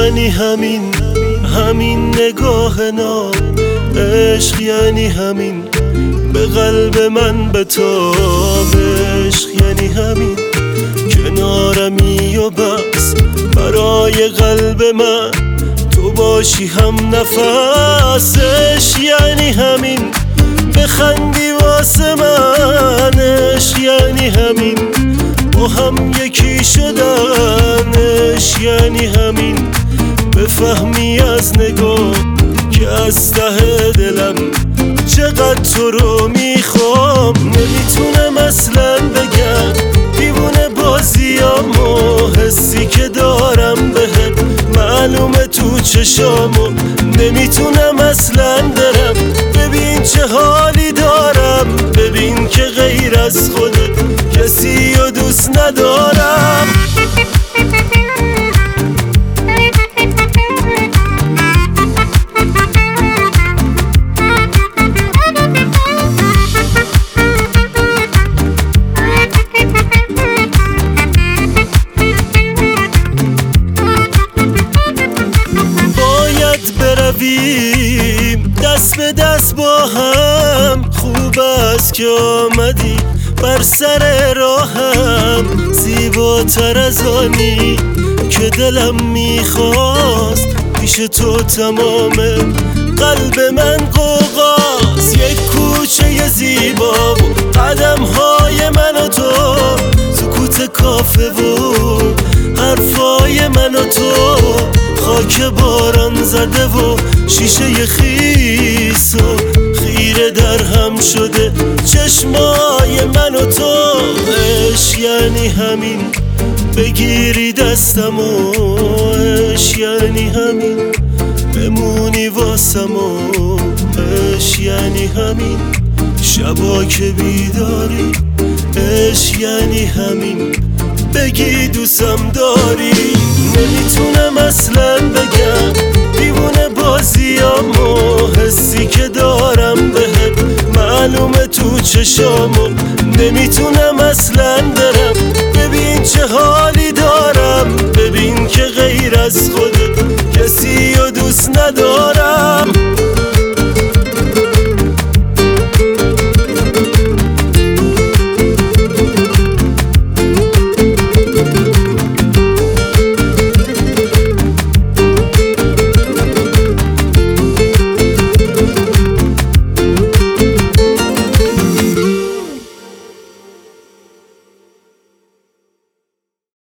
یعنی همین نگاه ناب. عشق یعنی همین به قلب من بتاب. عشق یعنی همین کنارمی و بس برای قلب من تو باشی هم نفس. عشق یعنی همین بخندی واسه من. عشق یعنی همین با هم یکی شدن. عشق یعنی همین بفهمی از نگاه که از ته دلم چقدر تو رو میخوام. نمیتونم اصلا بگم دیوونه بازیامو، حسی که دارم بهت معلومه تو چشامو. نمیتونم اصلا برم، ببین چه حالی دارم. ببین که غیر از خودت کسی رو دوست ندارم. دست به دست با هم، خوب است که آمدی بر سر راهم. زیباتر از آنی که دلم میخواست، پیش تو تمام قلب من قوقاست. یک کوچه زیبا و قدم های من و تو، سکوت کافه و حرفای من و تو، خاک باران زده و شیشه خیس و خیره در هم شده چشمای من و تو. عشق یعنی همین بگیری دستم و عشق یعنی همین بمونی واسم و عشق یعنی همین شبا که بیداری. عشق یعنی همین بگی دوستم داری. نمیتونم اصلا بگم دیوونه بازیامو، حسی که دارم بهت معلومه تو چشامو. نمیتونم اصلا برم، ببین چه حالی دارم. ببین که غیر از خودت کسی رو دوست ندارم.